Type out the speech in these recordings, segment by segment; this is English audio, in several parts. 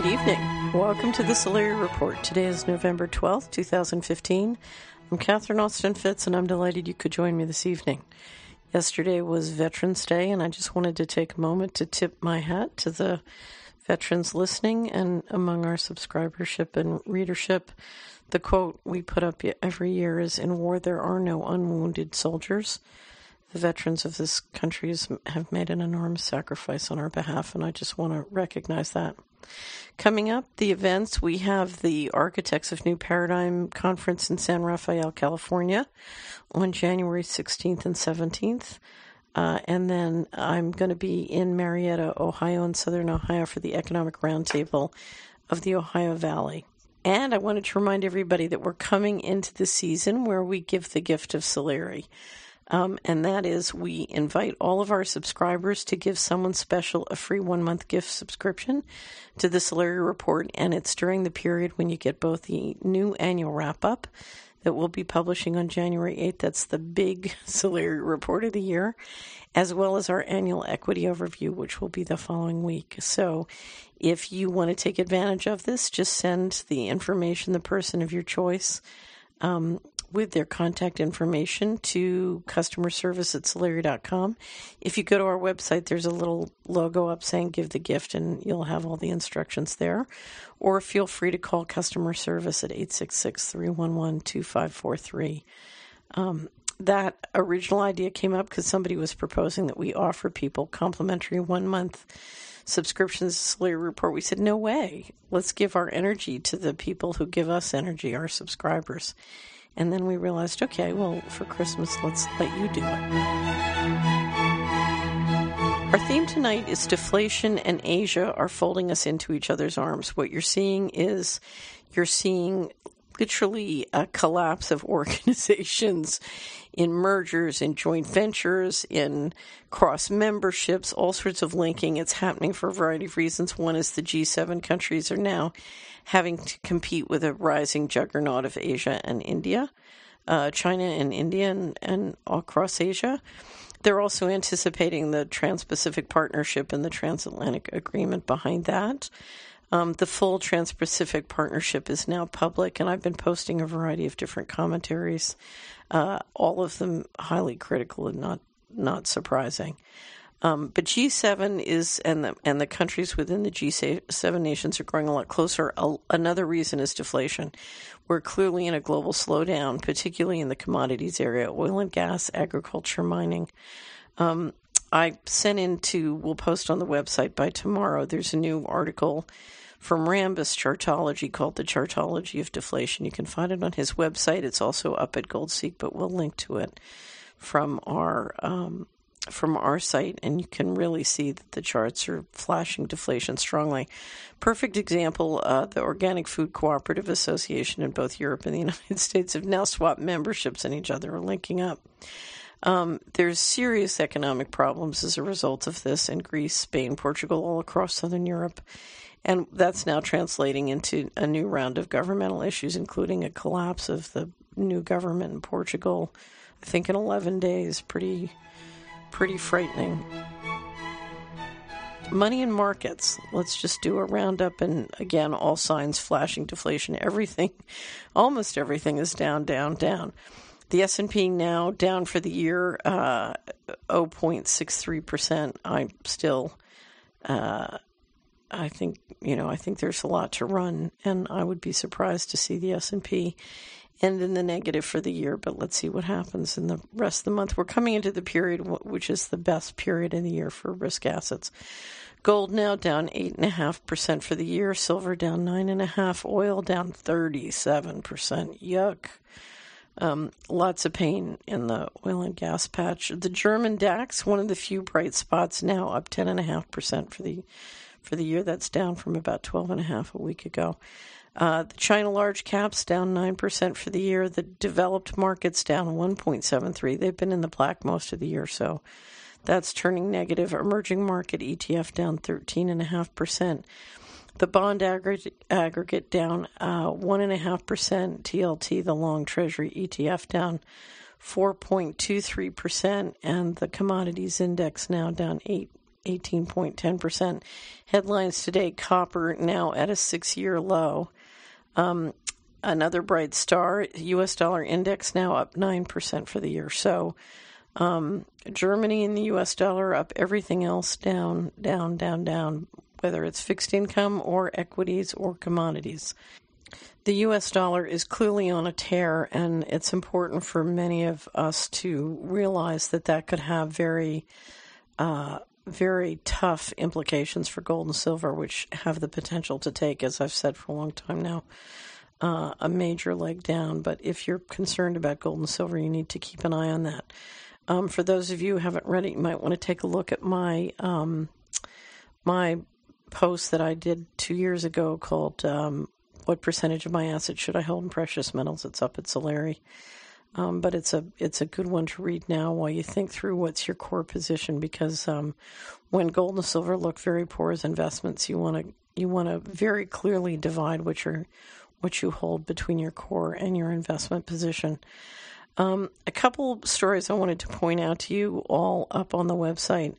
Good evening. Welcome to the Solari Report. Today is November 12th, 2015. I'm Catherine Austin Fitz, and I'm delighted you could join me this evening. Yesterday was Veterans Day, and I just wanted to take a moment to tip my hat to the veterans listening and among our subscribership and readership. The quote we put up every year is, "In war there are no unwounded soldiers." The veterans of this country have made an enormous sacrifice on our behalf, and I just want to recognize that. Coming up, the events, we have the Architects of New Paradigm Conference in San Rafael, California on January 16th and 17th. And then I'm going to be in Marietta, Ohio, in Southern Ohio for the Economic Roundtable of the Ohio Valley. And I wanted to remind everybody that we're coming into the season where we give the gift of Solari. And that is, we invite all of our subscribers to give someone special a free 1-month gift subscription to the Solari Report, and it's during the period when you get both the new annual wrap-up that we'll be publishing on January 8th. That's the big Solari Report of the year, as well as our annual equity overview, which will be the following week. So if you want to take advantage of this, just send the information, the person of your choice, with their contact information to customerservice@solari.com. If you go to our website, there's a little logo up saying give the gift, and you'll have all the instructions there. Or feel free to call customer service at 866-311-2543. That original idea came up because somebody was proposing that we offer people complimentary 1-month subscriptions to Solari Report. We said, no way. Let's give our energy to the people who give us energy, our subscribers. And then we realized, okay, well, for Christmas, let's let you do it. Our theme tonight is deflation and Asia are folding us into each other's arms. What you're seeing is literally a collapse of organizations in mergers, in joint ventures, in cross memberships, all sorts of linking. It's happening for a variety of reasons. One is the G7 countries are now having to compete with a rising juggernaut of Asia and India, China and India and across Asia. They're also anticipating the Trans-Pacific Partnership and the Transatlantic Agreement behind that. The full Trans-Pacific Partnership is now public, and I've been posting a variety of different commentaries, all of them highly critical and not surprising. But G7 is, and the countries within the G7 nations are growing a lot closer. Another reason is deflation. We're clearly in a global slowdown, particularly in the commodities area, oil and gas, agriculture, mining. I we'll post on the website by tomorrow, there's a new article from Rambus Chartology called The Chartology of Deflation. You can find it on his website. It's also up at GoldSeek, but we'll link to it from our site, and you can really see that the charts are flashing deflation strongly. Perfect example, the Organic Food Cooperative Association in both Europe and the United States have now swapped memberships, and each other are linking up. There's serious economic problems as a result of this in Greece, Spain, Portugal, all across Southern Europe. And that's now translating into a new round of governmental issues, including a collapse of the new government in Portugal, I think in 11 days. Pretty frightening. Money and markets. Let's just do a roundup, and again, all signs flashing deflation. Almost everything is down, down, down. The S&P now down for the year 0.63%. I think there's a lot to run, and I would be surprised to see the S&P end in the negative for the year, but let's see what happens in the rest of the month. We're coming into the period which is the best period in the year for risk assets. Gold now down 8.5% for the year, silver down 9.5%, oil down 37%. Yuck. Lots of pain in the oil and gas patch. The German DAX, one of the few bright spots, now up 10.5% for the year. That's down from about 12.5% a week ago. The China large caps down 9% for the year. The developed markets down 1.73%. They've been in the black most of the year, so that's turning negative. Emerging market ETF down 13.5%. The bond aggregate down 1.5%. TLT, the long Treasury ETF, down 4.23%, and the commodities index now down 18.10%. Headlines today, copper now at a 6-year low. Another bright star, U.S. dollar index now up 9% for the year. So Germany and the U.S. dollar up, everything else down, whether it's fixed income or equities or commodities. The U.S. dollar is clearly on a tear, and it's important for many of us to realize that could have very, very tough implications for gold and silver, which have the potential to take, as I've said for a long time now, a major leg down. But if you're concerned about gold and silver, you need to keep an eye on that. For those of you who haven't read it, you might want to take a look at my my post that I did 2 years ago called "What Percentage of My Assets Should I Hold in Precious Metals?" It's up at Solari. But it's a good one to read now while you think through what's your core position, because when gold and silver look very poor as investments, you want to very clearly divide what you hold between your core and your investment position. A couple stories I wanted to point out to you, all up on the website.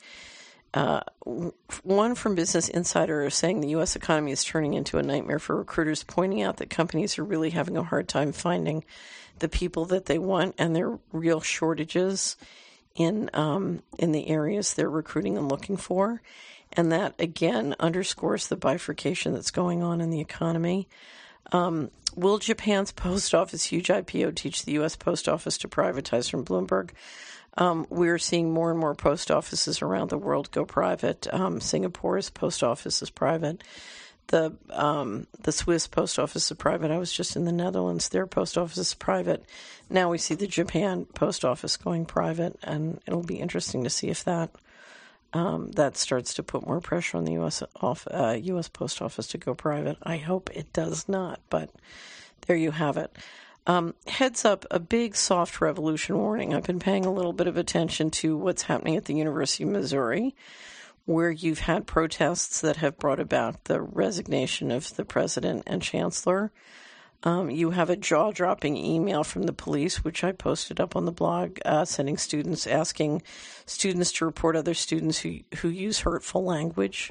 One from Business Insider saying the U.S. economy is turning into a nightmare for recruiters, pointing out that companies are really having a hard time finding the people that they want, and there are real shortages in the areas they're recruiting and looking for. And that, again, underscores the bifurcation that's going on in the economy. Will Japan's post office huge IPO teach the U.S. post office to privatize from Bloomberg? We're seeing more and more post offices around the world go private. Singapore's post office is private. The Swiss post office is private. I was just in the Netherlands. Their post office is private. Now we see the Japan post office going private, and it'll be interesting to see if that starts to put more pressure on the U.S. post office to go private. I hope it does not, but there you have it. Heads up, a big soft revolution warning. I've been paying a little bit of attention to what's happening at the University of Missouri, where you've had protests that have brought about the resignation of the president and chancellor. You have a jaw-dropping email from the police, which I posted up on the blog, asking students to report other students who use hurtful language.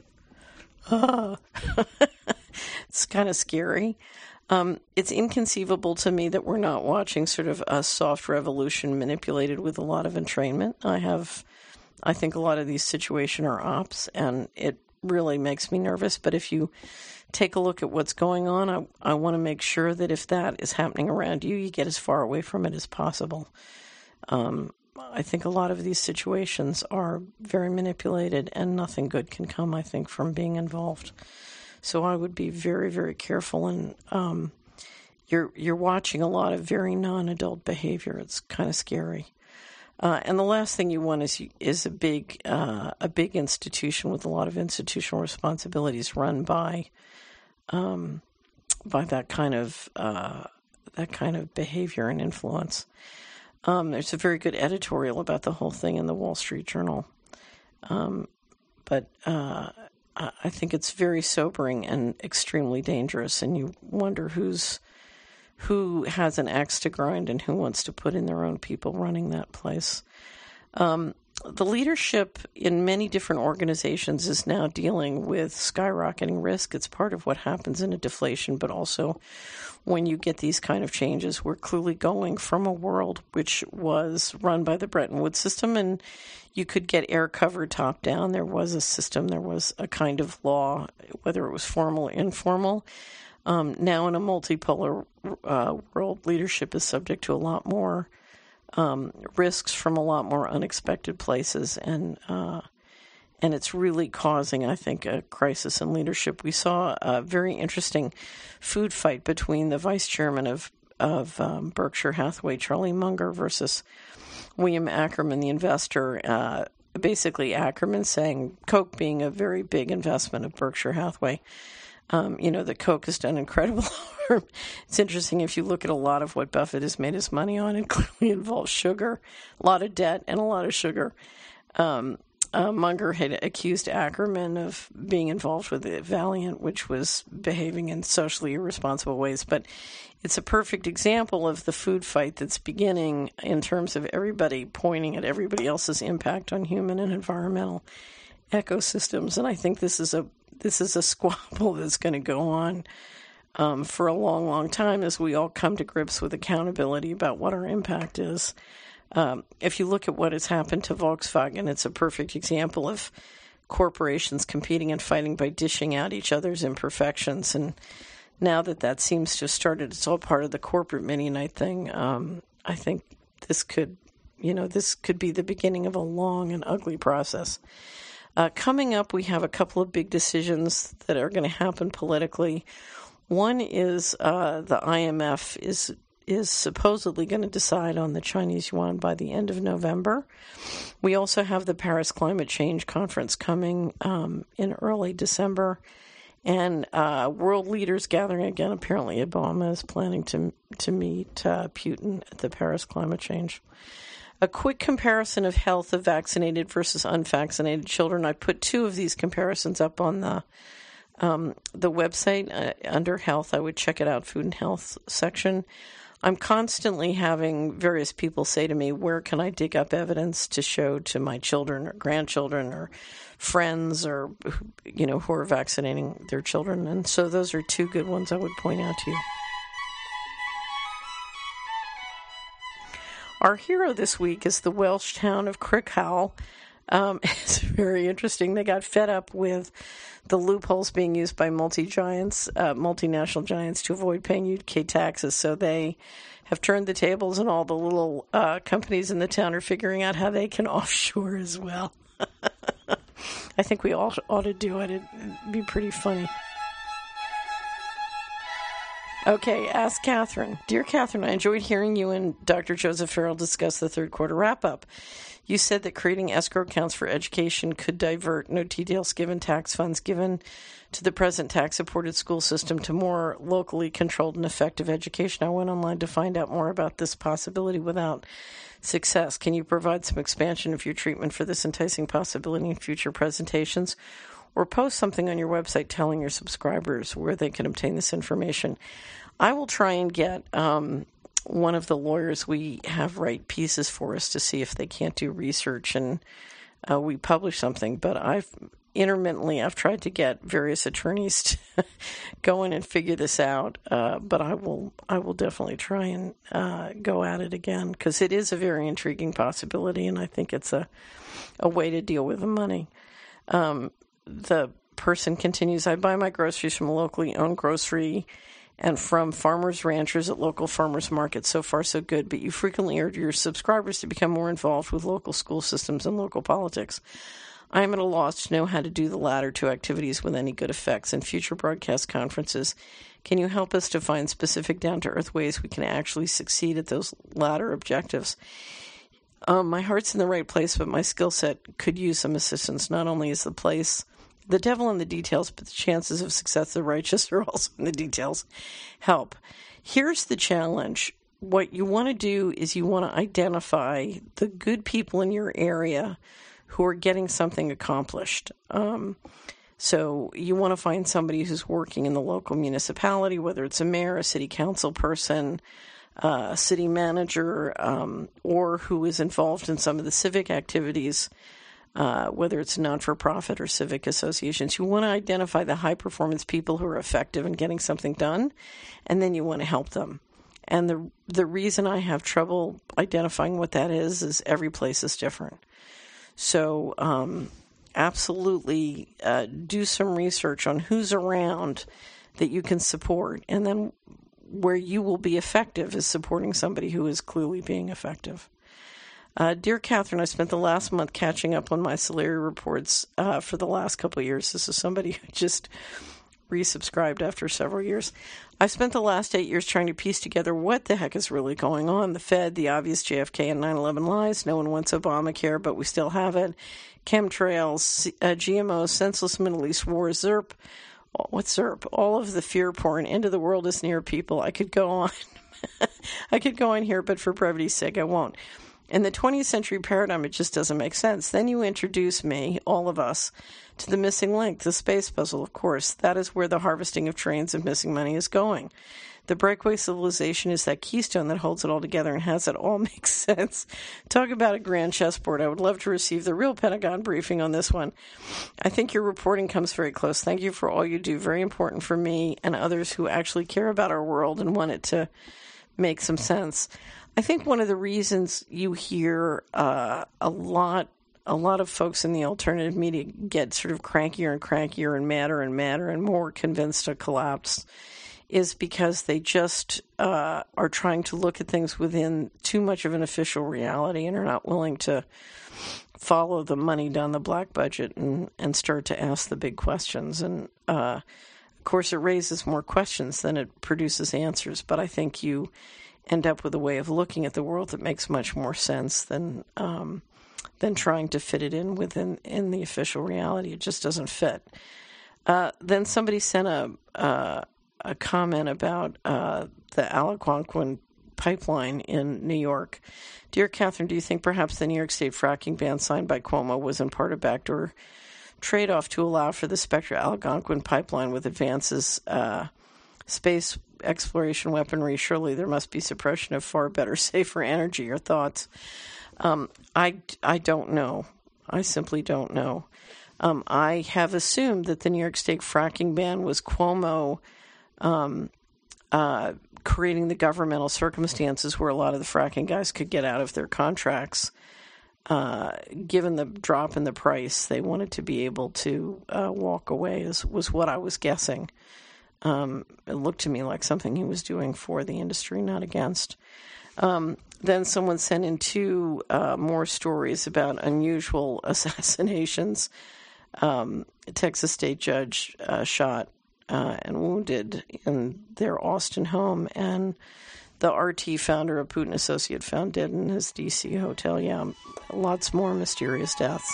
It's kind of scary. It's inconceivable to me that we're not watching sort of a soft revolution manipulated with a lot of entrainment. I think a lot of these situations are ops, and it really makes me nervous. But if you take a look at what's going on, I want to make sure that if that is happening around you, you get as far away from it as possible. I think a lot of these situations are very manipulated, and nothing good can come, I think, from being involved. So I would be very, very careful. And you're watching a lot of very non-adult behavior. It's kind of scary. And the last thing you want is a big institution with a lot of institutional responsibilities run by that kind of behavior and influence. There's a very good editorial about the whole thing in the Wall Street Journal, but I think it's very sobering and extremely dangerous, and you wonder who has an axe to grind and who wants to put in their own people running that place. The leadership in many different organizations is now dealing with skyrocketing risk. It's part of what happens in a deflation, but also when you get these kind of changes, we're clearly going from a world which was run by the Bretton Woods system, and you could get air cover top down. There was a system, there was a kind of law, whether it was formal or informal. Now in a multipolar world, leadership is subject to a lot more risks from a lot more unexpected places, and it's really causing, I think, a crisis in leadership. We saw a very interesting food fight between the vice chairman of Berkshire Hathaway, Charlie Munger, versus William Ackerman, the investor. Basically, Ackerman saying Coke being a very big investment of Berkshire Hathaway. That Coke has done incredible harm. It's interesting if you look at a lot of what Buffett has made his money on, it clearly involves sugar, a lot of debt, and a lot of sugar. Munger had accused Ackerman of being involved with Valiant, which was behaving in socially irresponsible ways. But it's a perfect example of the food fight that's beginning in terms of everybody pointing at everybody else's impact on human and environmental. ecosystems, and I think this is a squabble that's going to go on for a long, long time as we all come to grips with accountability about what our impact is. If you look at what has happened to Volkswagen, it's a perfect example of corporations competing and fighting by dishing out each other's imperfections. And now that seems to have started, it's all part of the corporate mini-night thing. I think this could be the beginning of a long and ugly process. Coming up, we have a couple of big decisions that are going to happen politically. One is the IMF is supposedly going to decide on the Chinese yuan by the end of November. We also have the Paris Climate Change Conference coming in early December, and world leaders gathering again. Apparently, Obama is planning to meet Putin at the Paris Climate Change. A quick comparison of health of vaccinated versus unvaccinated children. I put two of these comparisons up on the website under health. I would check it out, food and health section. I'm constantly having various people say to me, where can I dig up evidence to show to my children or grandchildren or friends or, who are vaccinating their children? And so those are two good ones I would point out to you. Our hero this week is the Welsh town of Crickhowell. It's very interesting. They got fed up with the loopholes being used by multinational giants to avoid paying UK taxes. So they have turned the tables, and all the little companies in the town are figuring out how they can offshore as well. I think we all ought to do it. It'd be pretty funny. Okay, ask Catherine. Dear Catherine, I enjoyed hearing you and Dr. Joseph Farrell discuss the third quarter wrap-up. You said that creating escrow accounts for education could divert no details given tax funds given to the present tax-supported school system to more locally controlled and effective education. I went online to find out more about this possibility without success. Can you provide some expansion of your treatment for this enticing possibility in future presentations? Or post something on your website telling your subscribers where they can obtain this information. I will try and get one of the lawyers we have write pieces for us to see if they can't do research and we publish something. But I've tried to get various attorneys to go in and figure this out. But I will definitely try and go at it again, because it is a very intriguing possibility, and I think it's a way to deal with the money. The person continues, I buy my groceries from a locally owned grocery and from farmers, ranchers at local farmers markets. So far, so good. But you frequently urge your subscribers to become more involved with local school systems and local politics. I am at a loss to know how to do the latter two activities with any good effects. In future broadcast conferences, can you help us to find specific down-to-earth ways we can actually succeed at those latter objectives? My heart's in the right place, but my skill set could use some assistance. Not only is the devil in the details, but the chances of success of the righteous are also in the details. Help. Here's the challenge. What you want to do is you want to identify the good people in your area who are getting something accomplished. So you want to find somebody who's working in the local municipality, whether it's a mayor, a city council person, a city manager, or who is involved in some of the civic activities, whether it's not-for-profit or civic associations. You want to identify the high-performance people who are effective in getting something done, and then you want to help them. And the reason I have trouble identifying what that is every place is different. So absolutely do some research on who's around that you can support, and then where you will be effective is supporting somebody who is clearly being effective. Dear Catherine, I spent the last month catching up on my salary reports for the last couple of years. This is somebody who just resubscribed after several years. I spent the last 8 years trying to piece together what the heck is really going on. The Fed, the obvious JFK and 9/11 lies. No one wants Obamacare, but we still have it. Chemtrails, GMOs, senseless Middle East war, ZERP. What's ZERP? All of the fear porn. End of the world is near, people. I could go on. I could go on here, but for brevity's sake, I won't. In the 20th century paradigm, it just doesn't make sense. Then you introduce me, all of us, to the missing link, the space puzzle, of course. That is where the harvesting of trillions of missing money is going. The breakaway civilization is that keystone that holds it all together and has it all make sense. Talk about a grand chessboard. I would love to receive the real Pentagon briefing on this one. I think your reporting comes very close. Thank you for all you do. Very important for me and others who actually care about our world and want it to make some sense. I think one of the reasons you hear a lot of folks in the alternative media get sort of crankier and crankier and madder and more convinced to collapse is because they just are trying to look at things within too much of an official reality and are not willing to follow the money down the black budget and start to ask the big questions. And, of course, it raises more questions than it produces answers, but I think you end up with a way of looking at the world that makes much more sense than trying to fit it in within the official reality. It just doesn't fit. Then somebody sent a comment about the Algonquin pipeline in New York. Dear Catherine, do you think perhaps the New York State fracking ban signed by Cuomo was in part a backdoor trade-off to allow for the Spectra Algonquin pipeline with advances space exploration weaponry? Surely there must be suppression of far better, safer energy. Your thoughts? I don't know. I simply don't know. I have assumed that the New York State fracking ban was Cuomo creating the governmental circumstances where a lot of the fracking guys could get out of their contracts. Given the drop in the price, they wanted to be able to walk away, was what I was guessing. It looked to me like something he was doing for the industry, not against. Then someone sent in two more stories about unusual assassinations. A Texas state judge shot and wounded in their Austin home, and the RT founder, a Putin associate, found dead in his D.C. hotel. Yeah, lots more mysterious deaths.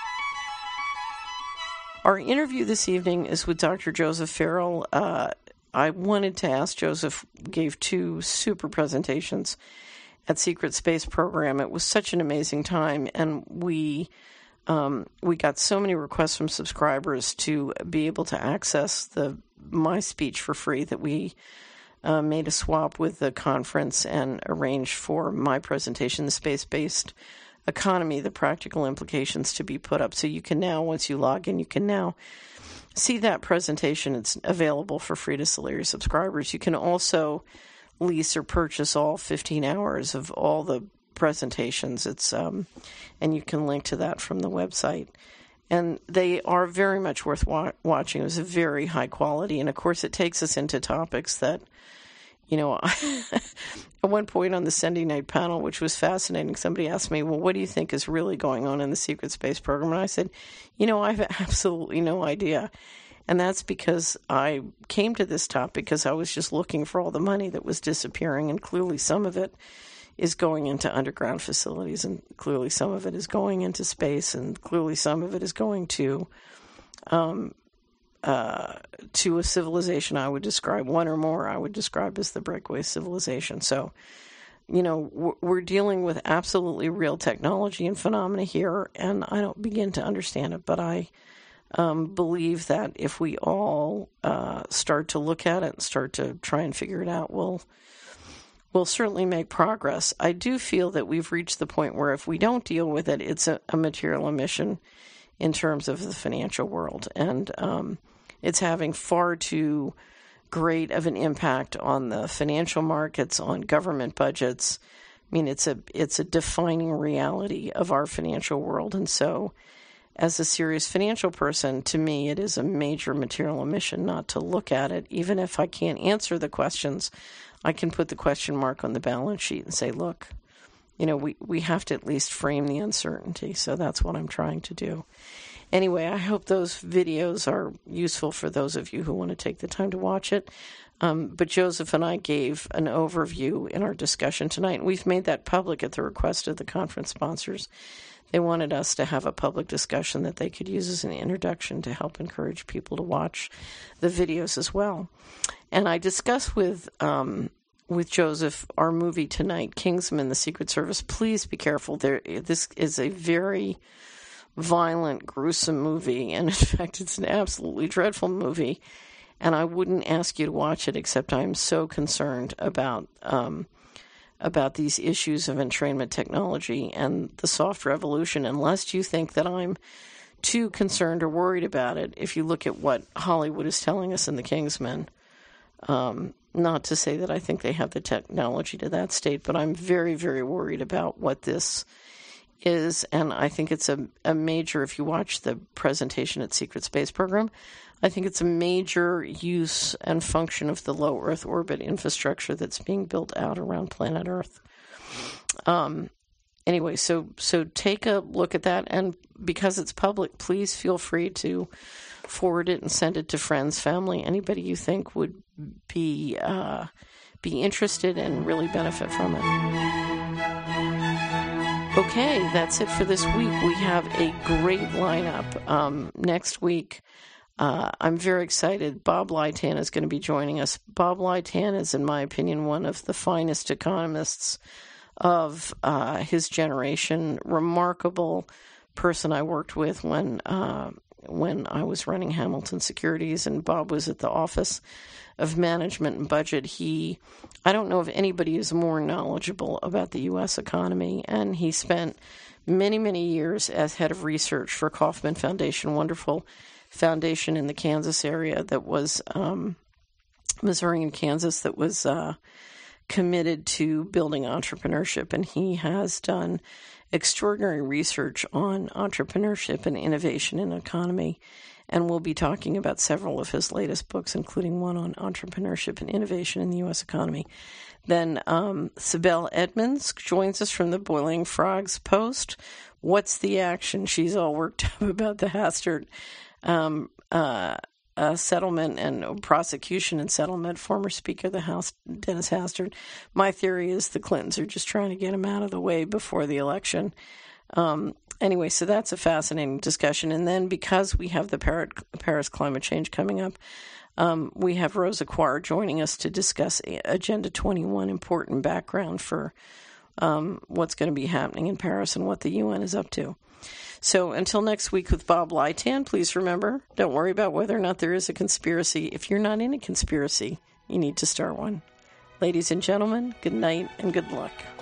Our interview this evening is with Dr. Joseph Farrell. I wanted to ask Joseph, gave two super presentations at Secret Space Program. It was such an amazing time, and we got so many requests from subscribers to be able to access my speech for free that we made a swap with the conference and arranged for my presentation, The Space-Based Economy, the Practical Implications, to be put up. So you can now, once you log in, you can now see that presentation. It's available for free to Solari subscribers. You can also lease or purchase all 15 hours of all the presentations. It's and you can link to that from the website. And they are very much worth watching. It was a very high quality. And, of course, it takes us into topics that, at one point on the Sunday night panel, which was fascinating, somebody asked me, well, what do you think is really going on in the secret space program? And I said, I have absolutely no idea. And that's because I came to this topic because I was just looking for all the money that was disappearing, and clearly some of it is going into underground facilities, and clearly some of it is going into space, and clearly some of it is going to a civilization I would describe, one or more I would describe as the breakaway civilization. So, we're dealing with absolutely real technology and phenomena here, and I don't begin to understand it, but I believe that if we all start to look at it and start to try and figure it out, we'll certainly make progress. I do feel that we've reached the point where if we don't deal with it, it's a material emission in terms of the financial world. And it's having far too great of an impact on the financial markets, on government budgets. I mean, it's a defining reality of our financial world. And so as a serious financial person, to me, it is a major material emission not to look at it. Even if I can't answer the questions, I can put the question mark on the balance sheet and say, look, we have to at least frame the uncertainty. So that's what I'm trying to do. Anyway, I hope those videos are useful for those of you who want to take the time to watch it. But Joseph and I gave an overview in our discussion tonight. We've made that public at the request of the conference sponsors. They wanted us to have a public discussion that they could use as an introduction to help encourage people to watch the videos as well. And I discussed with with Joseph, our movie tonight, Kingsman: The Secret Service. Please be careful. This is a very violent, gruesome movie, and in fact, it's an absolutely dreadful movie. And I wouldn't ask you to watch it, except I'm so concerned about these issues of entrainment technology and the soft revolution. Unless you think that I'm too concerned or worried about it, if you look at what Hollywood is telling us in The Kingsman. Not to say that I think they have the technology to that state, but I'm very, very worried about what this is. And I think it's a major, if you watch the presentation at Secret Space Program, I think it's a major use and function of the low Earth orbit infrastructure that's being built out around planet Earth. Anyway, so take a look at that, and because it's public, please feel free to forward it and send it to friends, family, anybody you think would be interested and really benefit from it. Okay, that's it for this week. We have a great lineup. Next week, I'm very excited. Bob Leitan is going to be joining us. Bob Leitan is, in my opinion, one of the finest economists of his generation. Remarkable person I worked with when I was running Hamilton Securities, and Bob was at the Office of Management and Budget. I don't know if anybody is more knowledgeable about the U.S. economy, and he spent many, many years as head of research for Kauffman Foundation, wonderful foundation in the Kansas area that was Missouri and Kansas that was committed to building entrepreneurship, and he has done extraordinary research on entrepreneurship and innovation in economy, and we'll be talking about several of his latest books, including one on entrepreneurship and innovation in the U.S. economy. Then Sibel Edmonds joins us from the Boiling Frogs Post. What's the action? She's all worked up about the Hastert settlement and prosecution and settlement. Former Speaker of the House, Dennis Hastert. My theory is the Clintons are just trying to get him out of the way before the election. Anyway, so that's a fascinating discussion. And then because we have the Paris climate change coming up, we have Rosa Quar joining us to discuss Agenda 21, important background for what's going to be happening in Paris and what the UN is up to. So until next week with Bob Leitan, please remember, don't worry about whether or not there is a conspiracy. If you're not in a conspiracy, you need to start one. Ladies and gentlemen, good night and good luck.